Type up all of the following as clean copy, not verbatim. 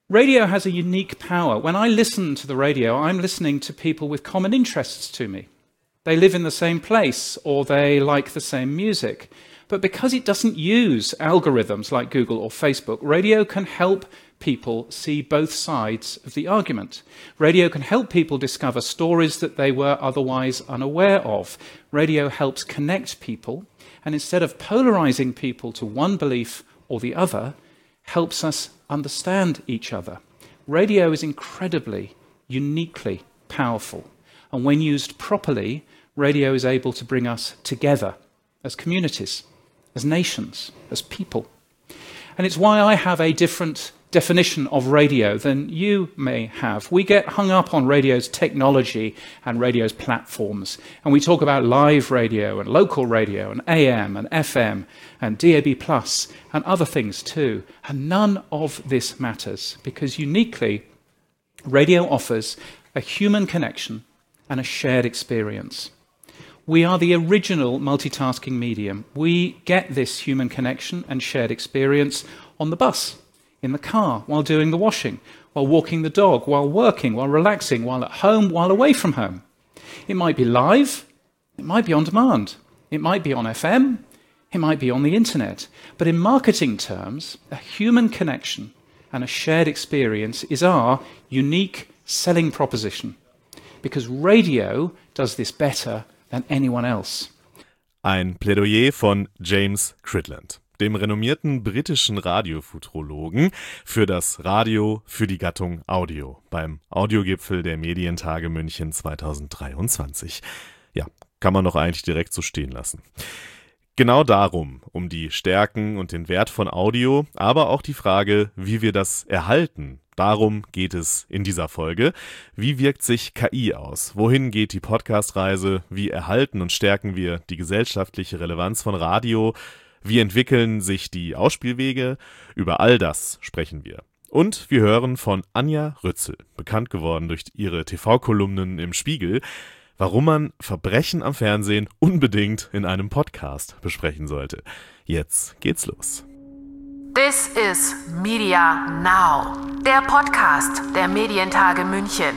Radio has a unique power. When I listen to the radio, I'm listening to people with common interests to me. They live in the same place or they like the same music. But because it doesn't use algorithms like Google or Facebook, radio can help people see both sides of the argument. Radio can help people discover stories that they were otherwise unaware of. Radio helps connect people, and instead of polarizing people to one belief or the other, helps us understand each other. Radio is incredibly, uniquely powerful. And when used properly, radio is able to bring us together as communities, as nations, as people. And it's why I have a different definition of radio than you may have. We get hung up on radio's technology and radio's platforms, and we talk about live radio and local radio and AM and FM and DAB+ and other things too. And none of this matters because uniquely, radio offers a human connection and a shared experience. We are the original multitasking medium. We get this human connection and shared experience on the bus, in the car, while doing the washing, while walking the dog, while working, while relaxing, while at home, while away from home. It might be live, it might be on demand, it might be on FM, it might be on the internet. But in marketing terms, a human connection and a shared experience is our unique selling proposition, because radio does this better than anyone else. Ein Plädoyer von James Cridland, dem renommierten britischen Radiofuturologen, für das Radio, für die Gattung Audio beim Audiogipfel der Medientage München 2023. Ja, kann man doch eigentlich direkt so stehen lassen. Genau darum, um die Stärken und den Wert von Audio, aber auch die Frage, wie wir das erhalten. Darum geht es in dieser Folge. Wie wirkt sich KI aus? Wohin geht die Podcast-Reise? Wie erhalten und stärken wir die gesellschaftliche Relevanz von Radio? Wie entwickeln sich die Ausspielwege? Über all das sprechen wir. Und wir hören von Anja Rützel, bekannt geworden durch ihre TV-Kolumnen im Spiegel, warum man Verbrechen am Fernsehen unbedingt in einem Podcast besprechen sollte. Jetzt geht's los. This is Media Now, der Podcast der Medientage München.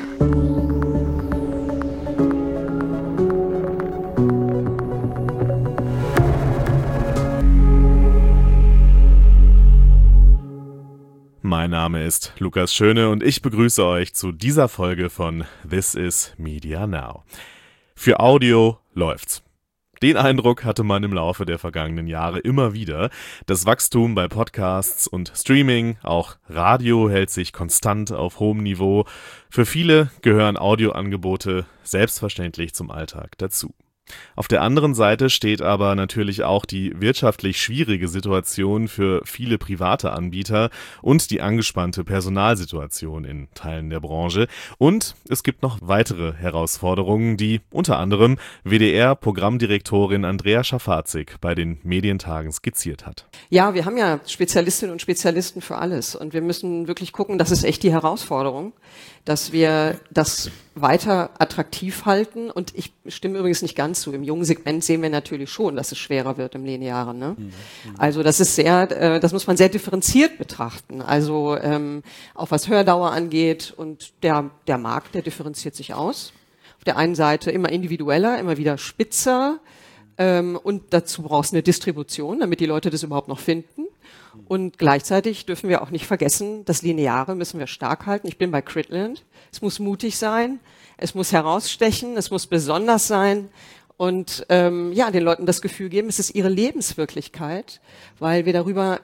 Mein Name ist Lukas Schöne und ich begrüße euch zu dieser Folge von This is Media Now. Für Audio läuft's. Den Eindruck hatte man im Laufe der vergangenen Jahre immer wieder. Das Wachstum bei Podcasts und Streaming, auch Radio, hält sich konstant auf hohem Niveau. Für viele gehören Audioangebote selbstverständlich zum Alltag dazu. Auf der anderen Seite steht aber natürlich auch die wirtschaftlich schwierige Situation für viele private Anbieter und die angespannte Personalsituation in Teilen der Branche. Und es gibt noch weitere Herausforderungen, die unter anderem WDR-Programmdirektorin Andrea Schafazik bei den Medientagen skizziert hat. Ja, wir haben ja Spezialistinnen und Spezialisten für alles und wir müssen wirklich gucken, das ist echt die Herausforderung, dass wir das weiter attraktiv halten. Und ich stimme übrigens nicht ganz zu. Im jungen Segment sehen wir natürlich schon, dass es schwerer wird im Linearen. Ne? Also das ist das muss man sehr differenziert betrachten. Also auch was Hördauer angeht und der Markt, der differenziert sich aus. Auf der einen Seite immer individueller, immer wieder spitzer und dazu brauchst du eine Distribution, damit die Leute das überhaupt noch finden. Und gleichzeitig dürfen wir auch nicht vergessen, das Lineare müssen wir stark halten. Ich bin bei Cridland. Es muss mutig sein, es muss herausstechen, es muss besonders sein und den Leuten das Gefühl geben, es ist ihre Lebenswirklichkeit, weil wir darüber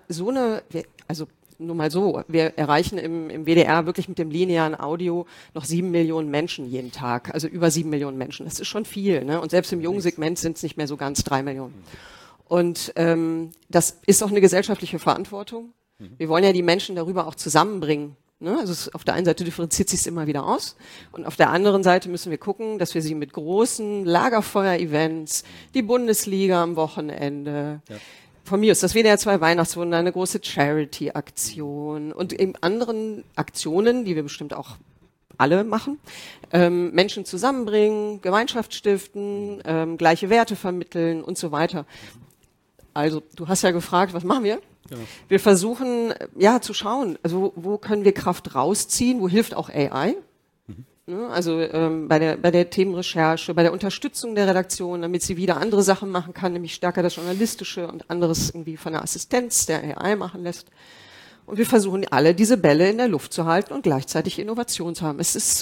wir erreichen im WDR wirklich mit dem linearen Audio noch 7 Millionen Menschen jeden Tag, also über 7 Millionen Menschen. Das ist schon viel, ne? Und selbst im jungen Segment sind es nicht mehr so ganz 3 Millionen. Und das ist auch eine gesellschaftliche Verantwortung. Wir wollen ja die Menschen darüber auch zusammenbringen. Ne? Also auf der einen Seite differenziert sich es immer wieder aus und auf der anderen Seite müssen wir gucken, dass wir sie mit großen Lagerfeuer-Events, die Bundesliga am Wochenende, von mir ist das WDR 2 Weihnachtswunder, eine große Charity-Aktion und eben anderen Aktionen, die wir bestimmt auch alle machen, Menschen zusammenbringen, Gemeinschaft stiften, gleiche Werte vermitteln und so weiter. Also, du hast ja gefragt, was machen wir? Genau. Wir versuchen, zu schauen, also wo können wir Kraft rausziehen, wo hilft auch AI? Also bei der Themenrecherche, bei der Unterstützung der Redaktion, damit sie wieder andere Sachen machen kann, nämlich stärker das Journalistische und anderes irgendwie von der Assistenz der AI machen lässt. Und wir versuchen alle diese Bälle in der Luft zu halten und gleichzeitig Innovation zu haben. Es ist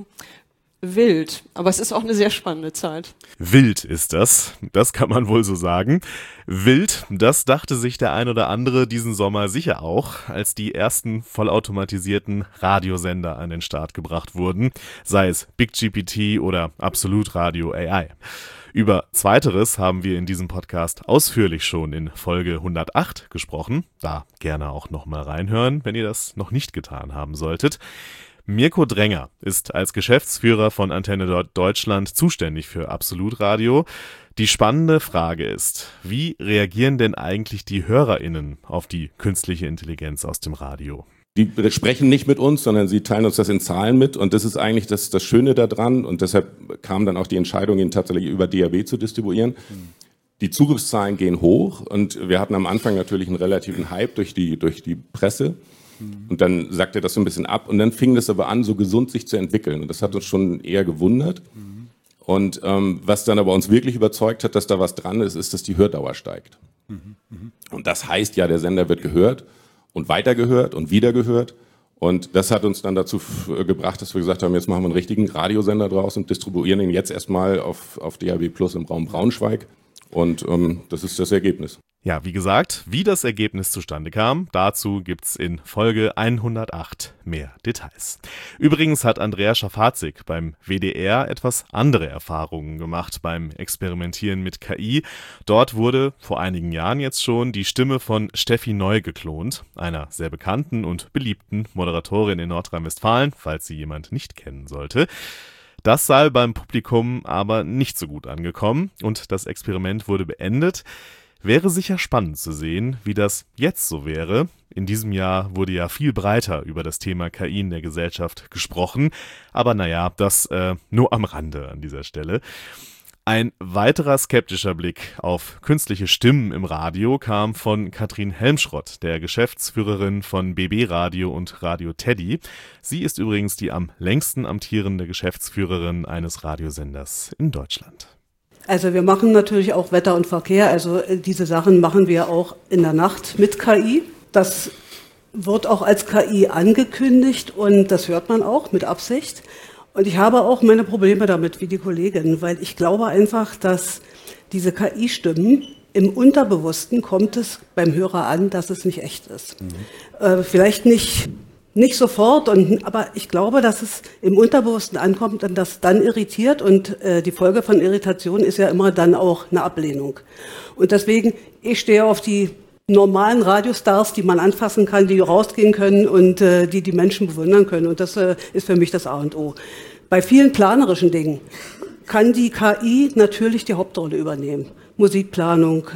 wild, aber es ist auch eine sehr spannende Zeit. Wild ist das kann man wohl so sagen. Wild, das dachte sich der ein oder andere diesen Sommer sicher auch, als die ersten vollautomatisierten Radiosender an den Start gebracht wurden, sei es BigGPT oder Absolut Radio AI. Über Zweiteres haben wir in diesem Podcast ausführlich schon in Folge 108 gesprochen. Da gerne auch nochmal reinhören, wenn ihr das noch nicht getan haben solltet. Mirko Dränger ist als Geschäftsführer von Antenne Deutschland zuständig für Absolut Radio. Die spannende Frage ist, wie reagieren denn eigentlich die HörerInnen auf die künstliche Intelligenz aus dem Radio? Die sprechen nicht mit uns, sondern sie teilen uns das in Zahlen mit und das ist eigentlich das Schöne daran und deshalb kam dann auch die Entscheidung, ihn tatsächlich über DAB zu distribuieren. Die Zugriffszahlen gehen hoch und wir hatten am Anfang natürlich einen relativen Hype durch die Presse. Und dann sackte das so ein bisschen ab und dann fing das aber an, so gesund sich zu entwickeln. Und das hat uns schon eher gewundert. Und was dann aber uns wirklich überzeugt hat, dass da was dran ist, ist, dass die Hördauer steigt. Und das heißt ja, der Sender wird gehört und weitergehört und wieder gehört. Und das hat uns dann dazu gebracht, dass wir gesagt haben, jetzt machen wir einen richtigen Radiosender draus und distribuieren ihn jetzt erstmal auf DAB Plus im Raum Braunschweig. Und das ist das Ergebnis. Ja, wie gesagt, wie das Ergebnis zustande kam, dazu gibt's in Folge 108 mehr Details. Übrigens hat Andrea Schafazik beim WDR etwas andere Erfahrungen gemacht beim Experimentieren mit KI. Dort wurde vor einigen Jahren jetzt schon die Stimme von Steffi Neu geklont, einer sehr bekannten und beliebten Moderatorin in Nordrhein-Westfalen, falls sie jemand nicht kennen sollte. Das sei beim Publikum aber nicht so gut angekommen und das Experiment wurde beendet. Wäre sicher spannend zu sehen, wie das jetzt so wäre. In diesem Jahr wurde ja viel breiter über das Thema KI in der Gesellschaft gesprochen. Aber naja, das nur am Rande an dieser Stelle. Ein weiterer skeptischer Blick auf künstliche Stimmen im Radio kam von Katrin Helmschrott, der Geschäftsführerin von BB Radio und Radio Teddy. Sie ist übrigens die am längsten amtierende Geschäftsführerin eines Radiosenders in Deutschland. Also wir machen natürlich auch Wetter und Verkehr, also diese Sachen machen wir auch in der Nacht mit KI. Das wird auch als KI angekündigt und das hört man auch mit Absicht. Und ich habe auch meine Probleme damit, wie die Kollegin, weil ich glaube einfach, dass diese KI-Stimmen im Unterbewussten kommt es beim Hörer an, dass es nicht echt ist. Vielleicht nicht sofort, aber ich glaube, dass es im Unterbewussten ankommt und das dann irritiert und die Folge von Irritation ist ja immer dann auch eine Ablehnung. Und deswegen, ich stehe auf die normalen Radiostars, die man anfassen kann, die rausgehen können und die Menschen bewundern können. Und das ist für mich das A und O. Bei vielen planerischen Dingen kann die KI natürlich die Hauptrolle übernehmen. Musikplanung,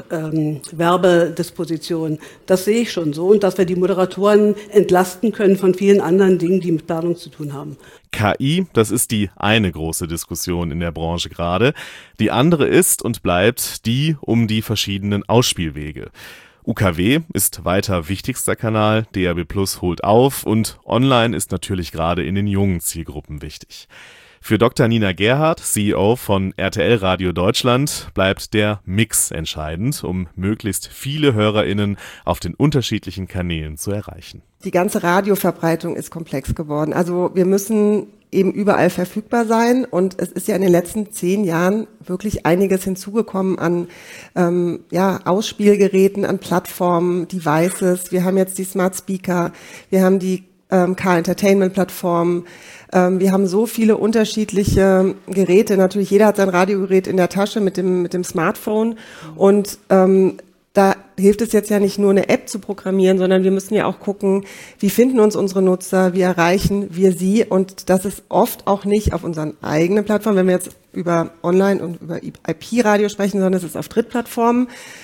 Werbedisposition, das sehe ich schon so. Und dass wir die Moderatoren entlasten können von vielen anderen Dingen, die mit Planung zu tun haben. KI, das ist die eine große Diskussion in der Branche gerade. Die andere ist und bleibt die um die verschiedenen Ausspielwege. UKW ist weiter wichtigster Kanal, DAB Plus holt auf und online ist natürlich gerade in den jungen Zielgruppen wichtig. Für Dr. Nina Gerhardt, CEO von RTL Radio Deutschland, bleibt der Mix entscheidend, um möglichst viele HörerInnen auf den unterschiedlichen Kanälen zu erreichen. Die ganze Radioverbreitung ist komplex geworden. Also wir müssen eben überall verfügbar sein und es ist ja in den letzten 10 Jahren wirklich einiges hinzugekommen an Ausspielgeräten, an Plattformen, Devices. Wir haben jetzt die Smart Speaker, wir haben die Car-Entertainment-Plattformen. Wir haben so viele unterschiedliche Geräte. Natürlich, jeder hat sein Radiogerät in der Tasche mit dem Smartphone. Und da hilft es jetzt ja nicht nur eine App zu programmieren, sondern wir müssen ja auch gucken, wie finden uns unsere Nutzer, wie erreichen wir sie. Und das ist oft auch nicht auf unseren eigenen Plattformen, wenn wir jetzt über Online- und über IP-Radio sprechen, sondern es ist auf Drittplattformen.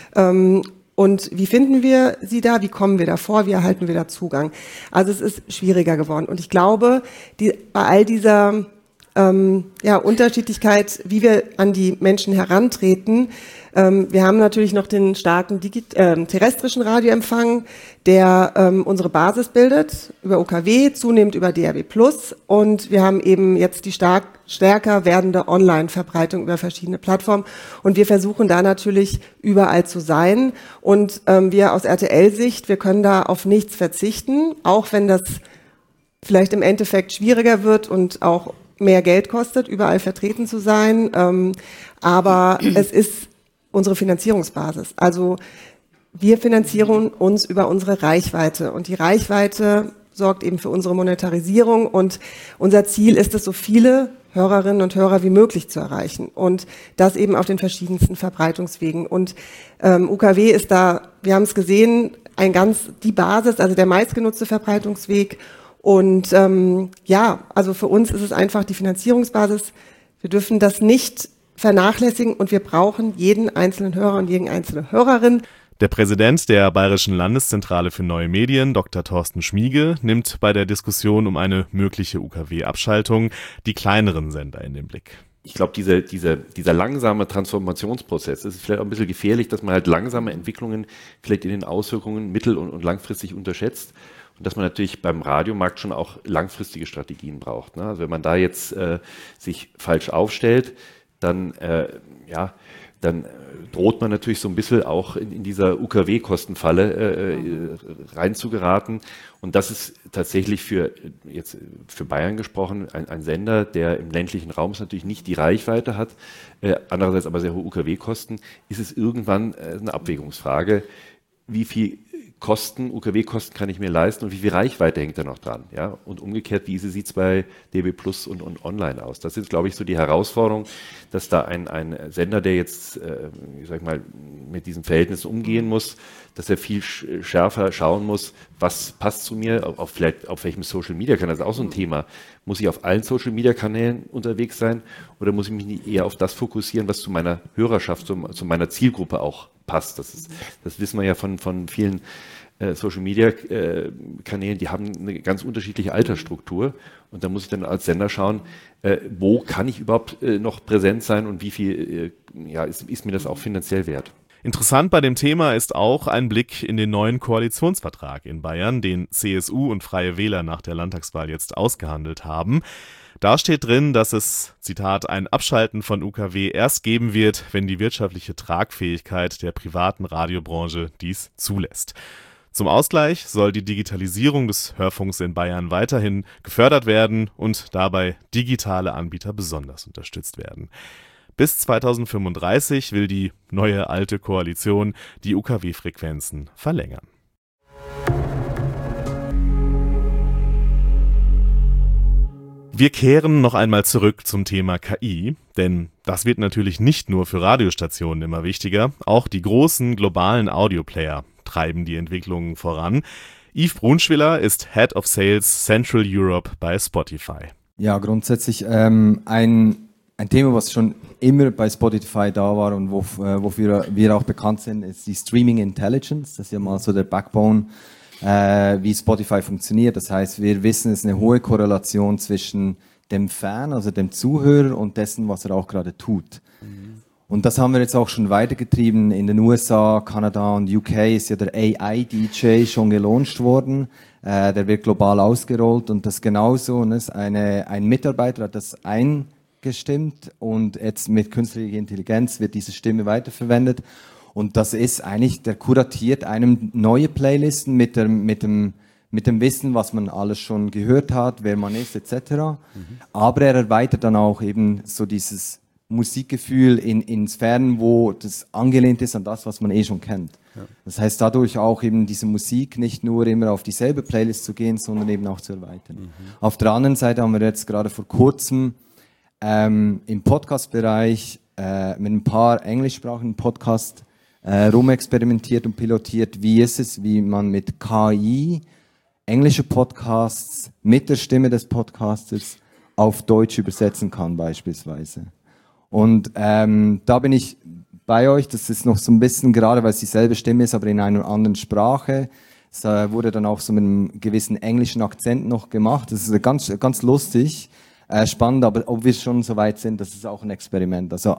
Und wie finden wir sie da? Wie kommen wir da vor? Wie erhalten wir da Zugang? Also es ist schwieriger geworden. Und ich glaube, bei all dieser Unterschiedlichkeit, wie wir an die Menschen herantreten. Wir haben natürlich noch den starken terrestrischen Radioempfang, der unsere Basis bildet, über UKW, zunehmend über DAB+. Und wir haben eben jetzt die stärker werdende Online-Verbreitung über verschiedene Plattformen. Und wir versuchen da natürlich überall zu sein. Und wir aus RTL-Sicht, wir können da auf nichts verzichten, auch wenn das vielleicht im Endeffekt schwieriger wird und auch mehr Geld kostet, überall vertreten zu sein. Aber es ist unsere Finanzierungsbasis. Also wir finanzieren uns über unsere Reichweite und die Reichweite sorgt eben für unsere Monetarisierung und unser Ziel ist es, so viele Hörerinnen und Hörer wie möglich zu erreichen und das eben auf den verschiedensten Verbreitungswegen. Und UKW ist da, wir haben es gesehen, die Basis, also der meistgenutzte Verbreitungsweg. Und also für uns ist es einfach die Finanzierungsbasis. Wir dürfen das nicht vernachlässigen und wir brauchen jeden einzelnen Hörer und jeden einzelne Hörerin. Der Präsident der Bayerischen Landeszentrale für neue Medien, Dr. Thorsten Schmiege, nimmt bei der Diskussion um eine mögliche UKW-Abschaltung die kleineren Sender in den Blick. Ich glaube, dieser langsame Transformationsprozess, es ist vielleicht auch ein bisschen gefährlich, dass man halt langsame Entwicklungen vielleicht in den Auswirkungen mittel- und langfristig unterschätzt. Und dass man natürlich beim Radiomarkt schon auch langfristige Strategien braucht. Ne? Also wenn man da jetzt sich falsch aufstellt, dann droht man natürlich so ein bisschen auch in dieser UKW-Kostenfalle reinzugeraten. Und das ist tatsächlich für Bayern gesprochen ein Sender, der im ländlichen Raum natürlich nicht die Reichweite hat, andererseits aber sehr hohe UKW-Kosten, ist es irgendwann eine Abwägungsfrage, wie viel UKW-Kosten kann ich mir leisten und wie viel Reichweite hängt da noch dran? Ja? Und umgekehrt, wie sieht es bei DAB+ und Online aus? Das ist, glaube ich, so die Herausforderung, dass da ein Sender, der jetzt, mit diesen Verhältnissen umgehen muss, dass er viel schärfer schauen muss, was passt zu mir, auf welchem Social-Media-Kanal, das ist auch so ein Thema. Muss ich auf allen Social-Media-Kanälen unterwegs sein oder muss ich mich nicht eher auf das fokussieren, was zu meiner Hörerschaft, zu meiner Zielgruppe auch passt? Das wissen wir ja von vielen Social-Media-Kanälen, die haben eine ganz unterschiedliche Altersstruktur und da muss ich dann als Sender schauen, wo kann ich überhaupt noch präsent sein und wie viel ist mir das auch finanziell wert? Interessant bei dem Thema ist auch ein Blick in den neuen Koalitionsvertrag in Bayern, den CSU und Freie Wähler nach der Landtagswahl jetzt ausgehandelt haben. Da steht drin, dass es, Zitat, ein Abschalten von UKW erst geben wird, wenn die wirtschaftliche Tragfähigkeit der privaten Radiobranche dies zulässt. Zum Ausgleich soll die Digitalisierung des Hörfunks in Bayern weiterhin gefördert werden und dabei digitale Anbieter besonders unterstützt werden. Bis 2035 will die neue alte Koalition die UKW-Frequenzen verlängern. Wir kehren noch einmal zurück zum Thema KI, denn das wird natürlich nicht nur für Radiostationen immer wichtiger, auch die großen globalen Audioplayer treiben die Entwicklungen voran. Yves Brunschwiller ist Head of Sales Central Europe bei Spotify. Ja, grundsätzlich ein Thema, was schon immer bei Spotify da war und wofür wir auch bekannt sind, ist die Streaming Intelligence. Das ist ja mal so der Backbone, wie Spotify funktioniert. Das heißt, wir wissen, es ist eine hohe Korrelation zwischen dem Fan, also dem Zuhörer und dessen, was er auch gerade tut. Und das haben wir jetzt auch schon weitergetrieben. In den USA, Kanada und UK ist ja der AI-DJ schon gelauncht worden. Der wird global ausgerollt und das genauso. Und das ein Mitarbeiter hat das eingestimmt und jetzt mit künstlicher Intelligenz wird diese Stimme weiterverwendet. Und das ist eigentlich, der kuratiert einem neue Playlisten mit dem Wissen, was man alles schon gehört hat, wer man ist, etc. Aber er erweitert dann auch eben so dieses Musikgefühl in Sphären, wo das angelehnt ist an das, was man eh schon kennt. Ja. Das heißt, dadurch auch eben diese Musik nicht nur immer auf dieselbe Playlist zu gehen, sondern eben auch zu erweitern. Auf der anderen Seite haben wir jetzt gerade vor kurzem im Podcast-Bereich mit ein paar englischsprachigen Podcasts rumexperimentiert und pilotiert, wie man mit KI englische Podcasts mit der Stimme des Podcasters auf Deutsch übersetzen kann beispielsweise. Und da bin ich bei euch, das ist noch so ein bisschen, gerade weil es dieselbe Stimme ist, aber in einer anderen Sprache. Es wurde dann auch so mit einem gewissen englischen Akzent noch gemacht. Das ist ganz, ganz lustig. spannend, aber ob wir schon so weit sind, das ist auch ein Experiment. Also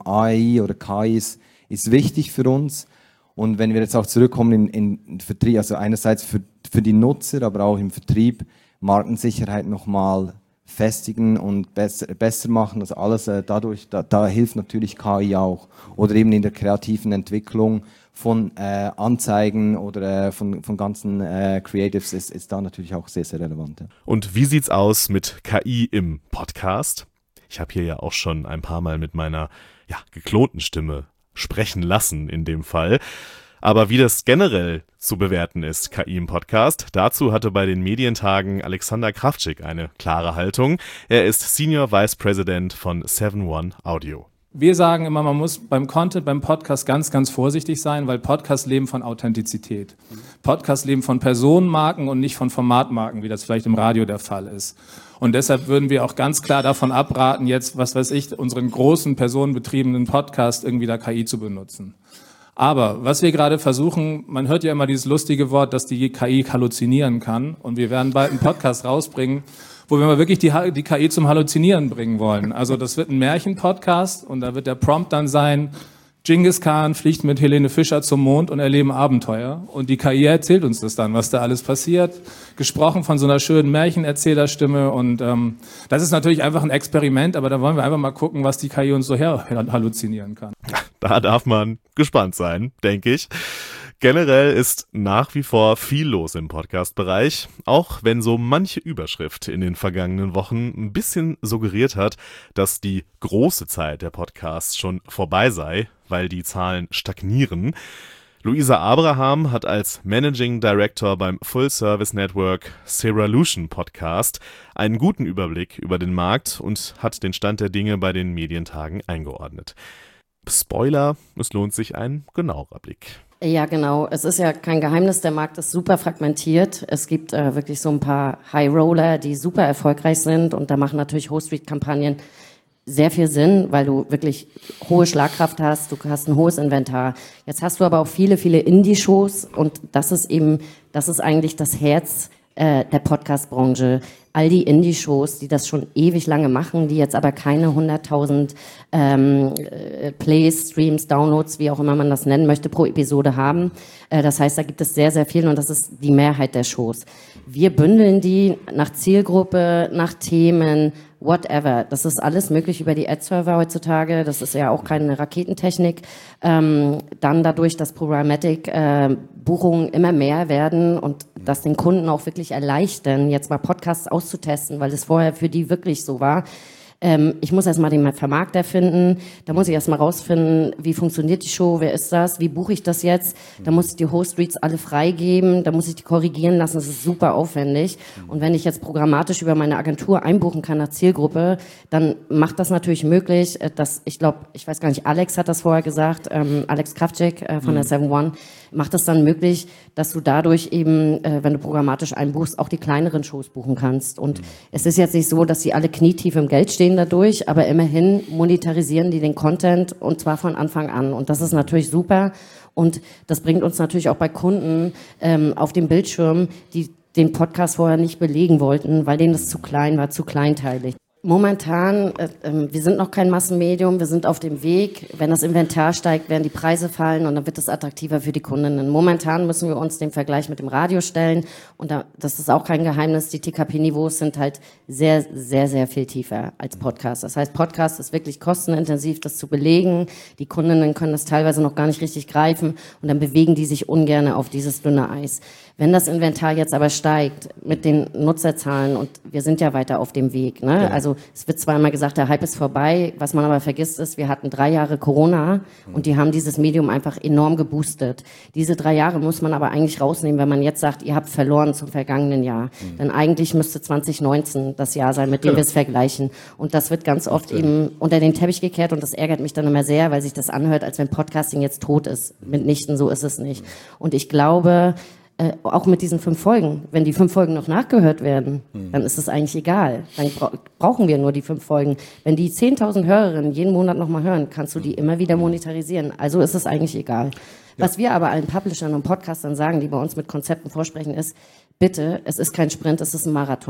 AI oder KI ist wichtig für uns. Und wenn wir jetzt auch zurückkommen in Vertrieb, also einerseits für die Nutzer, aber auch im Vertrieb, Markensicherheit nochmal festigen und besser machen, das alles dadurch, da hilft natürlich KI auch. Oder eben in der kreativen Entwicklung von Anzeigen oder von ganzen Creatives ist da natürlich auch sehr, sehr relevant. Ja. Und wie sieht's aus mit KI im Podcast? Ich habe hier ja auch schon ein paar Mal mit meiner geklonten Stimme sprechen lassen in dem Fall. Aber wie das generell zu bewerten ist, KI im Podcast, dazu hatte bei den Medientagen Alexander Krawczyk eine klare Haltung. Er ist Senior Vice President von 7-One Audio. Wir sagen immer, man muss beim Content, beim Podcast ganz, ganz vorsichtig sein, weil Podcasts leben von Authentizität. Podcasts leben von Personenmarken und nicht von Formatmarken, wie das vielleicht im Radio der Fall ist. Und deshalb würden wir auch ganz klar davon abraten, jetzt, unseren großen personenbetriebenen Podcast irgendwie da KI zu benutzen. Aber was wir gerade versuchen, man hört ja immer dieses lustige Wort, dass die KI halluzinieren kann. Und wir werden bald einen Podcast rausbringen, wo wir mal wirklich die KI zum Halluzinieren bringen wollen. Also das wird ein Märchen-Podcast und da wird der Prompt dann sein, Genghis Khan fliegt mit Helene Fischer zum Mond und erleben Abenteuer. Und die KI erzählt uns das dann, was da alles passiert. Gesprochen von so einer schönen Märchenerzählerstimme. Und das ist natürlich einfach ein Experiment, aber da wollen wir einfach mal gucken, was die KI uns so halluzinieren kann. Da darf man gespannt sein, denke ich. Generell ist nach wie vor viel los im Podcast-Bereich, auch wenn so manche Überschrift in den vergangenen Wochen ein bisschen suggeriert hat, dass die große Zeit der Podcasts schon vorbei sei, weil die Zahlen stagnieren. Luisa Abraham hat als Managing Director beim Full-Service Network Seralution Podcast einen guten Überblick über den Markt und hat den Stand der Dinge bei den Medientagen eingeordnet. Spoiler, es lohnt sich ein genauerer Blick. Ja, genau. Es ist ja kein Geheimnis, der Markt ist super fragmentiert. Es gibt wirklich so ein paar High-Roller, die super erfolgreich sind und da machen natürlich Host-Read-Kampagnen sehr viel Sinn, weil du wirklich hohe Schlagkraft hast, du hast ein hohes Inventar. Jetzt hast du aber auch viele, viele Indie-Shows und das ist eigentlich das Herz der Podcast-Branche. All die Indie-Shows, die das schon ewig lange machen, die jetzt aber keine 100.000 Plays, Streams, Downloads, wie auch immer man das nennen möchte, pro Episode haben. Das heißt, da gibt es sehr, sehr viel und das ist die Mehrheit der Shows. Wir bündeln die nach Zielgruppe, nach Themen, whatever. Das ist alles möglich über die Ad-Server heutzutage. Das ist ja auch keine Raketentechnik. Dann dadurch, dass Programmatic-Buchungen immer mehr werden und das den Kunden auch wirklich erleichtern, jetzt mal Podcasts auszutesten, weil es vorher für die wirklich so war. Ich muss erstmal den Vermarkter finden, da muss ich erstmal rausfinden, wie funktioniert die Show, wer ist das, wie buche ich das jetzt, da muss ich die Host-Reads alle freigeben, da muss ich die korrigieren lassen, das ist super aufwendig. Und wenn ich jetzt programmatisch über meine Agentur einbuchen kann nach Zielgruppe, dann macht das natürlich möglich, dass, ich weiß gar nicht, Alex hat das vorher gesagt, Alex Krawczyk von der 7-One, macht es dann möglich, dass du dadurch eben, wenn du programmatisch einbuchst, auch die kleineren Shows buchen kannst. Und es ist jetzt nicht so, dass sie alle knietief im Geld stehen dadurch, aber immerhin monetarisieren die den Content und zwar von Anfang an. Und das ist natürlich super und das bringt uns natürlich auch bei Kunden auf dem Bildschirm, die den Podcast vorher nicht belegen wollten, weil denen das zu klein war, zu kleinteilig. Momentan, wir sind noch kein Massenmedium, wir sind auf dem Weg. Wenn das Inventar steigt, werden die Preise fallen und dann wird es attraktiver für die Kundinnen. Momentan müssen wir uns dem Vergleich mit dem Radio stellen und das ist auch kein Geheimnis, die TKP-Niveaus sind halt sehr, sehr, sehr viel tiefer als Podcast. Das heißt, Podcast ist wirklich kostenintensiv, das zu belegen. Die Kundinnen können das teilweise noch gar nicht richtig greifen und dann bewegen die sich ungern auf dieses dünne Eis. Wenn das Inventar jetzt aber steigt mit den Nutzerzahlen und wir sind ja weiter auf dem Weg, ne? Ja. Also es wird zwar immer gesagt, der Hype ist vorbei, was man aber vergisst ist, wir hatten 3 Jahre Corona und die haben dieses Medium einfach enorm geboostet. Diese 3 Jahre muss man aber eigentlich rausnehmen, wenn man jetzt sagt, ihr habt verloren zum vergangenen Jahr. Denn eigentlich müsste 2019 das Jahr sein, mit dem wir es vergleichen. Und das wird ganz oft eben unter den Teppich gekehrt und das ärgert mich dann immer sehr, weil sich das anhört, als wenn Podcasting jetzt tot ist. Mitnichten, so ist es nicht. Und ich glaube, auch mit diesen 5 Folgen, wenn die 5 Folgen noch nachgehört werden, dann ist es eigentlich egal. Dann brauchen wir nur die 5 Folgen. Wenn die 10.000 Hörerinnen jeden Monat nochmal hören, kannst du die immer wieder monetarisieren. Also ist es eigentlich egal. Ja. Was wir aber allen Publishern und Podcastern sagen, die bei uns mit Konzepten vorsprechen, ist, bitte, es ist kein Sprint, es ist ein Marathon.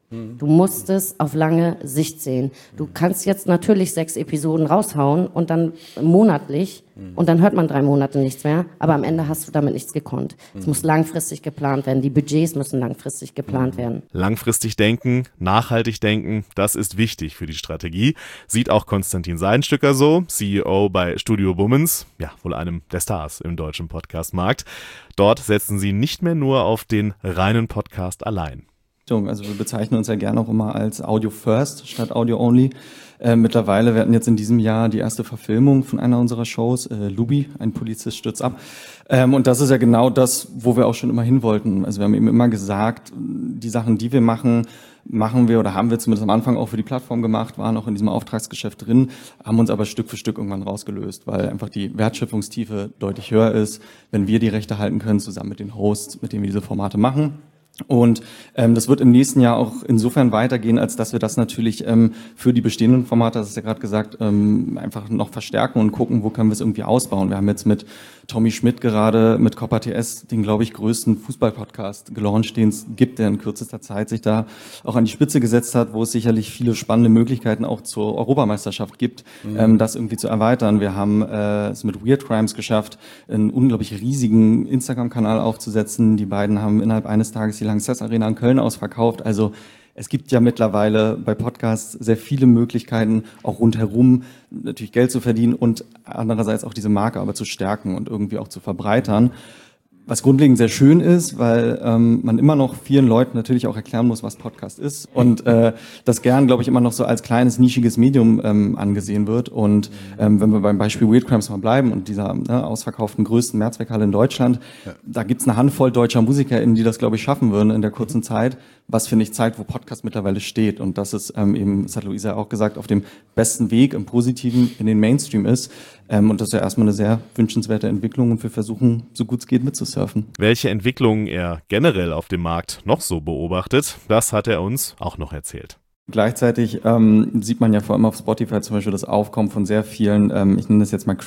Du musst es auf lange Sicht sehen. Du kannst jetzt natürlich 6 Episoden raushauen und dann monatlich und dann hört man 3 Monate nichts mehr, aber am Ende hast du damit nichts gekonnt. Es muss langfristig geplant werden, die Budgets müssen langfristig geplant werden. Langfristig denken, nachhaltig denken, das ist wichtig für die Strategie. Sieht auch Konstantin Seidenstücker so, CEO bei Studio Bummens, ja, wohl einem der Stars im deutschen Podcast-Markt. Dort setzen sie nicht mehr nur auf den reinen Podcast allein. Also wir bezeichnen uns ja gerne auch immer als Audio First statt Audio Only. Mittlerweile, wir hatten jetzt in diesem Jahr die erste Verfilmung von einer unserer Shows, Lubi, ein Polizist stürzt ab. Und das ist ja genau das, wo wir auch schon immer hin wollten. Also wir haben eben immer gesagt, die Sachen, die wir machen wir oder haben wir zumindest am Anfang auch für die Plattform gemacht, waren auch in diesem Auftragsgeschäft drin, haben uns aber Stück für Stück irgendwann rausgelöst, weil einfach die Wertschöpfungstiefe deutlich höher ist, wenn wir die Rechte halten können, zusammen mit den Hosts, mit denen wir diese Formate machen. Und das wird im nächsten Jahr auch insofern weitergehen, als dass wir das natürlich für die bestehenden Formate, das ist ja gerade gesagt, einfach noch verstärken und gucken, wo können wir es irgendwie ausbauen. Wir haben jetzt mit Tommy Schmidt gerade mit Copper TS den, glaube ich, größten Fußball-Podcast gelauncht, den es gibt, der in kürzester Zeit sich da auch an die Spitze gesetzt hat, wo es sicherlich viele spannende Möglichkeiten auch zur Europameisterschaft gibt, das irgendwie zu erweitern. Wir haben es mit Weird Crimes geschafft, einen unglaublich riesigen Instagram-Kanal aufzusetzen. Die beiden haben innerhalb eines Tages die Lanxess Arena in Köln ausverkauft. Also es gibt ja mittlerweile bei Podcasts sehr viele Möglichkeiten, auch rundherum natürlich Geld zu verdienen und andererseits auch diese Marke aber zu stärken und irgendwie auch zu verbreitern. Was grundlegend sehr schön ist, weil man immer noch vielen Leuten natürlich auch erklären muss, was Podcast ist und das gern, glaube ich, immer noch so als kleines, nischiges Medium angesehen wird. Und wenn wir beim Beispiel Weird Crimes mal bleiben und dieser ausverkauften größten Mehrzweckhalle in Deutschland, da gibt's eine Handvoll deutscher MusikerInnen, die das, glaube ich, schaffen würden in der kurzen Zeit, was, finde ich, zeigt, wo Podcast mittlerweile steht. Und das ist eben, das hat Luisa auch gesagt, auf dem besten Weg, im Positiven, in den Mainstream ist. Und das ist ja erstmal eine sehr wünschenswerte Entwicklung und wir versuchen, so gut es geht, mitzusurfen. Welche Entwicklungen er generell auf dem Markt noch so beobachtet, das hat er uns auch noch erzählt. Gleichzeitig sieht man ja vor allem auf Spotify zum Beispiel das Aufkommen von sehr vielen, ich nenne das jetzt mal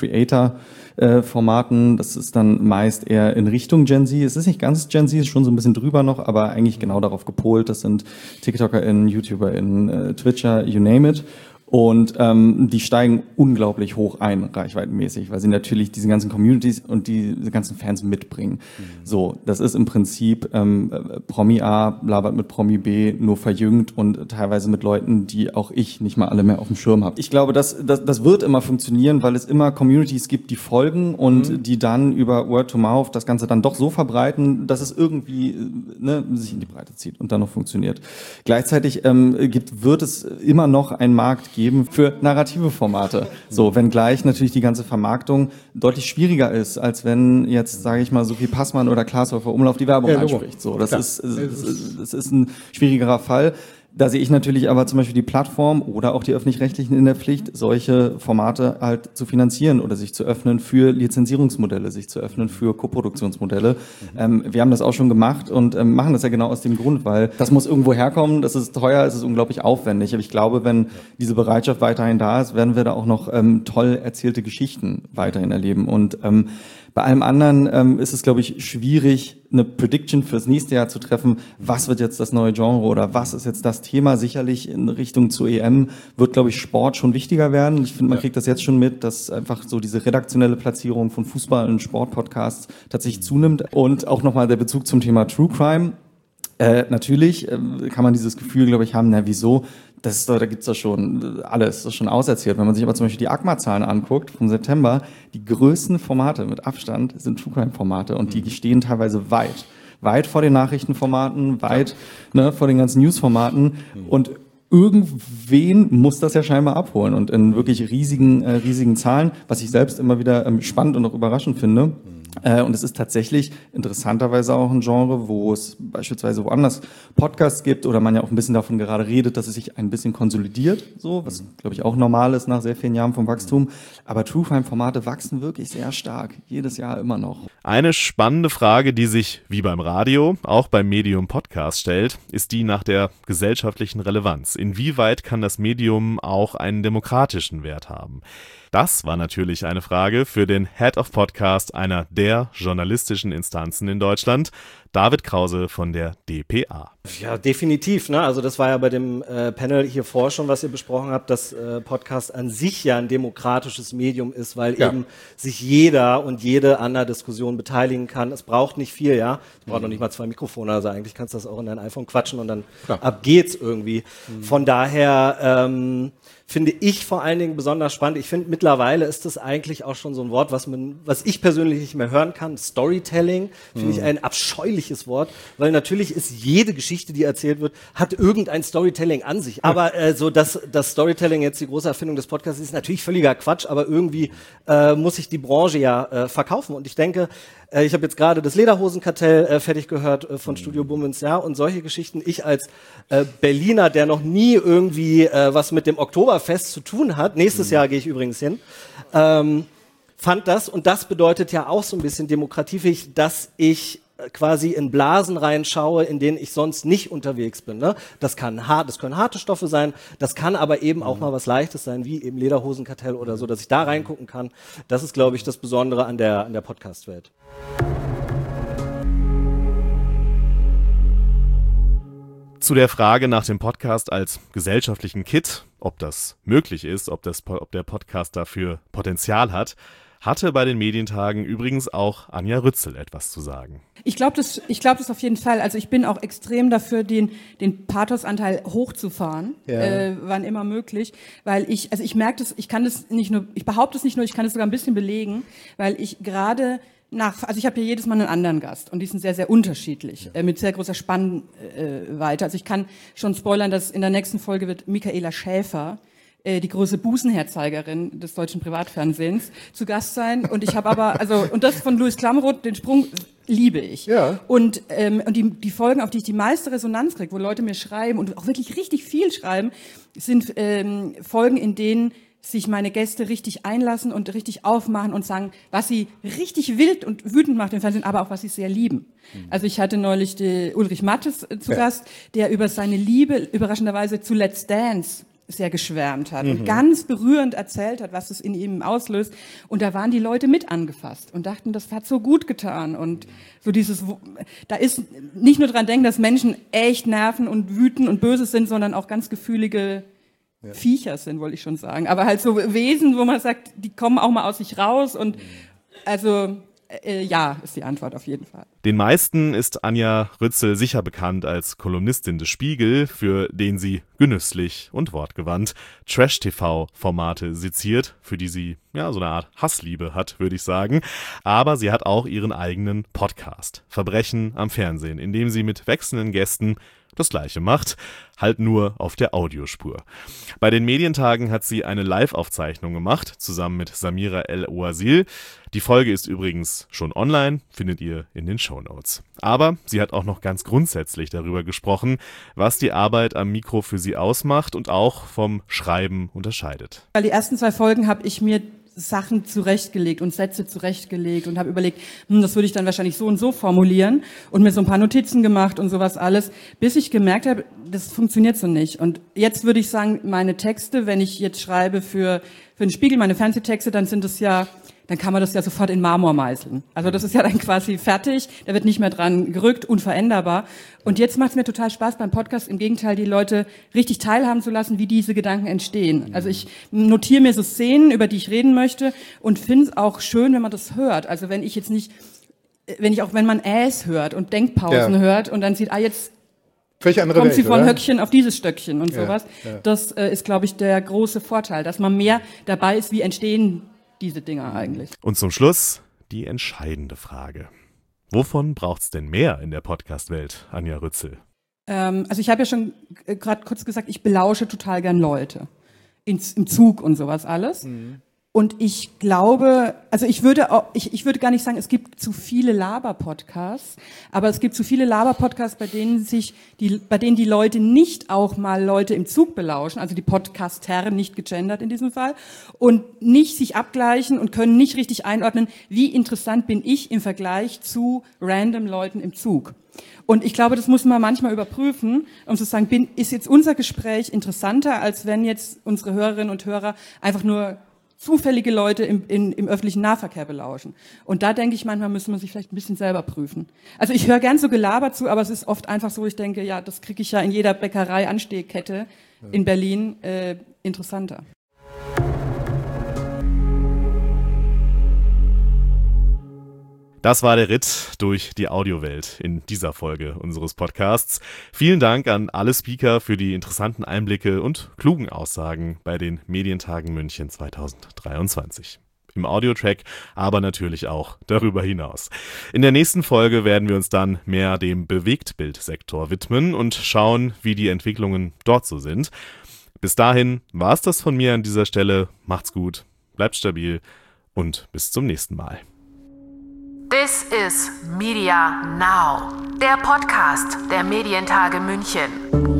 Creator-Formaten. Das ist dann meist eher in Richtung Gen Z. Es ist nicht ganz Gen Z, ist schon so ein bisschen drüber noch, aber eigentlich genau darauf gepolt. Das sind TikTokerInnen, YouTuberInnen, Twitcher, you name it. Und die steigen unglaublich hoch ein, reichweitenmäßig, weil sie natürlich diese ganzen Communities und diese ganzen Fans mitbringen. So, das ist im Prinzip Promi A labert mit Promi B, nur verjüngt und teilweise mit Leuten, die auch ich nicht mal alle mehr auf dem Schirm habe. Ich glaube, das wird immer funktionieren, weil es immer Communities gibt, die folgen und die dann über Word to Mouth das Ganze dann doch so verbreiten, dass es irgendwie sich in die Breite zieht und dann noch funktioniert. Gleichzeitig wird es immer noch einen Markt geben für narrative Formate. So, wenngleich natürlich die ganze Vermarktung deutlich schwieriger ist, als wenn jetzt, sage ich mal, Sophie Passmann oder Klaas-Häufer Umlauf die Werbung einspricht. So, das ist ein schwierigerer Fall. Da sehe ich natürlich aber zum Beispiel die Plattform oder auch die Öffentlich-Rechtlichen in der Pflicht, solche Formate halt zu finanzieren oder sich zu öffnen für Lizenzierungsmodelle, sich zu öffnen für Koproduktionsmodelle. Wir haben das auch schon gemacht und machen das ja genau aus dem Grund, weil das muss irgendwo herkommen, das ist teuer, es ist unglaublich aufwendig. Aber ich glaube, wenn diese Bereitschaft weiterhin da ist, werden wir da auch noch toll erzählte Geschichten weiterhin erleben. Und bei allem anderen ist es, glaube ich, schwierig, eine Prediction fürs nächste Jahr zu treffen. Was wird jetzt das neue Genre oder was ist jetzt das Thema? Sicherlich in Richtung zur EM wird, glaube ich, Sport schon wichtiger werden. Ich finde, man kriegt das jetzt schon mit, dass einfach so diese redaktionelle Platzierung von Fußball- und Sportpodcasts tatsächlich zunimmt. Und auch nochmal der Bezug zum Thema True Crime. Natürlich kann man dieses Gefühl, glaube ich, haben, wieso? Da gibt's doch schon alles, das ist schon auserzählt. Wenn man sich aber zum Beispiel die ACMA-Zahlen anguckt vom September, die größten Formate mit Abstand sind True Crime-Formate und die stehen teilweise weit vor den Nachrichtenformaten, weit vor den ganzen News-Formaten und irgendwen muss das ja scheinbar abholen und in wirklich riesigen Zahlen, was ich selbst immer wieder spannend und auch überraschend finde. Und es ist tatsächlich interessanterweise auch ein Genre, wo es beispielsweise woanders Podcasts gibt oder man ja auch ein bisschen davon gerade redet, dass es sich ein bisschen konsolidiert, so, was glaube ich auch normal ist nach sehr vielen Jahren vom Wachstum. Aber True Crime Formate wachsen wirklich sehr stark, jedes Jahr immer noch. Eine spannende Frage, die sich wie beim Radio auch beim Medium Podcast stellt, ist die nach der gesellschaftlichen Relevanz. Inwieweit kann das Medium auch einen demokratischen Wert haben? Das war natürlich eine Frage für den Head of Podcast einer der journalistischen Instanzen in Deutschland, David Krause von der dpa. Ja, definitiv. Ne? Also das war ja bei dem Panel hier vor schon, was ihr besprochen habt, dass Podcast an sich ja ein demokratisches Medium ist, weil eben sich jeder und jede an der Diskussion beteiligen kann. Es braucht nicht viel, ja. Es braucht noch nicht mal 2 Mikrofone, also eigentlich kannst du das auch in dein iPhone quatschen und dann ab geht's irgendwie. Von daher finde ich vor allen Dingen besonders spannend. Ich finde, mittlerweile ist das eigentlich auch schon so ein Wort, was ich persönlich nicht mehr hören kann. Storytelling finde ich ein abscheuliches Wort, weil natürlich ist jede Geschichte, die erzählt wird, hat irgendein Storytelling an sich. Aber so, dass das Storytelling jetzt die große Erfindung des Podcasts ist, natürlich völliger Quatsch, aber irgendwie muss sich die Branche ja verkaufen. Und ich denke, ich habe jetzt gerade das Lederhosenkartell fertig gehört von Studio Bummens, ja, und solche Geschichten. Ich als Berliner, der noch nie irgendwie was mit dem Oktoberfest zu tun hat, nächstes Jahr gehe ich übrigens hin, fand das, und das bedeutet ja auch so ein bisschen demokratiefähig, dass ich quasi in Blasen reinschaue, in denen ich sonst nicht unterwegs bin. Ne? Das können harte Stoffe sein, das kann aber eben auch mal was Leichtes sein, wie eben Lederhosenkartell oder so, dass ich da reingucken kann. Das ist, glaube ich, das Besondere an der Podcast-Welt. Zu der Frage nach dem Podcast als gesellschaftlichen Kit, ob das möglich ist, ob der Podcast dafür Potenzial hat, hatte bei den Medientagen übrigens auch Anja Rützel etwas zu sagen. Ich glaube das auf jeden Fall. Also ich bin auch extrem dafür, den Pathosanteil hochzufahren, wann immer möglich, weil ich merke das, ich behaupte es nicht nur, ich kann es sogar ein bisschen belegen, weil ich gerade also ich habe hier jedes Mal einen anderen Gast und die sind sehr, sehr unterschiedlich, mit sehr großer Spannweite. Also ich kann schon spoilern, dass in der nächsten Folge wird Michaela Schäfer, die große Busenherzeigerin des deutschen Privatfernsehens, zu Gast sein. Und ich habe aber, und das von Louis Klamroth, den Sprung liebe ich. Ja. Und die Folgen, auf die ich die meiste Resonanz kriege, wo Leute mir schreiben und auch wirklich richtig viel schreiben, sind Folgen, in denen sich meine Gäste richtig einlassen und richtig aufmachen und sagen, was sie richtig wild und wütend macht im Fernsehen, aber auch was sie sehr lieben. Also ich hatte neulich Ulrich Mattes zu Gast, der über seine Liebe überraschenderweise zu Let's Dance sehr geschwärmt hat und ganz berührend erzählt hat, was es in ihm auslöst. Und da waren die Leute mit angefasst und dachten, das hat so gut getan. Und so da ist nicht nur dran denken, dass Menschen echt nerven und wütend und böse sind, sondern auch ganz gefühlige Viecher sind, wollte ich schon sagen. Aber halt so Wesen, wo man sagt, die kommen auch mal aus sich raus und ja, ist die Antwort auf jeden Fall. Den meisten ist Anja Rützel sicher bekannt als Kolumnistin des Spiegel, für den sie genüsslich und wortgewandt Trash-TV-Formate seziert, für die sie so eine Art Hassliebe hat, würde ich sagen. Aber sie hat auch ihren eigenen Podcast, Verbrechen am Fernsehen, in dem sie mit wechselnden Gästen das Gleiche macht, halt nur auf der Audiospur. Bei den Medientagen hat sie eine Live-Aufzeichnung gemacht, zusammen mit Samira El-Ouasil. Die Folge ist übrigens schon online, findet ihr in den Shownotes. Aber sie hat auch noch ganz grundsätzlich darüber gesprochen, was die Arbeit am Mikro für sie ausmacht und auch vom Schreiben unterscheidet. Weil die ersten 2 Folgen habe ich mir Sachen zurechtgelegt und Sätze zurechtgelegt und habe überlegt, das würde ich dann wahrscheinlich so und so formulieren und mir so ein paar Notizen gemacht und sowas alles, bis ich gemerkt habe, das funktioniert so nicht. Und jetzt würde ich sagen, meine Texte, wenn ich jetzt schreibe für den Spiegel, meine Fernsehtexte, dann kann man das ja sofort in Marmor meißeln. Also das ist ja dann quasi fertig, da wird nicht mehr dran gerückt, unveränderbar. Und jetzt macht es mir total Spaß beim Podcast, im Gegenteil, die Leute richtig teilhaben zu lassen, wie diese Gedanken entstehen. Also ich notiere mir so Szenen, über die ich reden möchte und finde es auch schön, wenn man das hört. Also wenn man hört und Denkpausen hört und dann sieht, jetzt kommt sie von Höckchen auf dieses Stöckchen und sowas. Ja. Das ist, glaube ich, der große Vorteil, dass man mehr dabei ist, wie entstehen diese Dinger eigentlich. Und zum Schluss die entscheidende Frage. Wovon braucht's denn mehr in der Podcast-Welt, Anja Rützel? Also ich habe ja schon gerade kurz gesagt, ich belausche total gern Leute. Im Zug und sowas alles. Und ich glaube, also ich würde gar nicht sagen, es gibt zu viele Laber-Podcasts, aber es gibt zu viele Laber-Podcasts, bei denen die Leute nicht auch mal Leute im Zug belauschen, also die Podcaster, nicht gegendert in diesem Fall, und nicht sich abgleichen und können nicht richtig einordnen, wie interessant bin ich im Vergleich zu random Leuten im Zug. Und ich glaube, das muss man manchmal überprüfen, um zu sagen, ist jetzt unser Gespräch interessanter, als wenn jetzt unsere Hörerinnen und Hörer einfach nur zufällige Leute im öffentlichen Nahverkehr belauschen. Und da denke ich, manchmal müsste man sich vielleicht ein bisschen selber prüfen. Also ich höre gern so Gelaber zu, aber es ist oft einfach so, ich denke, ja, das kriege ich ja in jeder Bäckerei-Anstehkette in Berlin interessanter. Das war der Ritt durch die Audiowelt in dieser Folge unseres Podcasts. Vielen Dank an alle Speaker für die interessanten Einblicke und klugen Aussagen bei den Medientagen München 2023. Im Audiotrack, aber natürlich auch darüber hinaus. In der nächsten Folge werden wir uns dann mehr dem Bewegtbildsektor widmen und schauen, wie die Entwicklungen dort so sind. Bis dahin war es das von mir an dieser Stelle. Macht's gut, bleibt stabil und bis zum nächsten Mal. This is Media Now, der Podcast der Medientage München.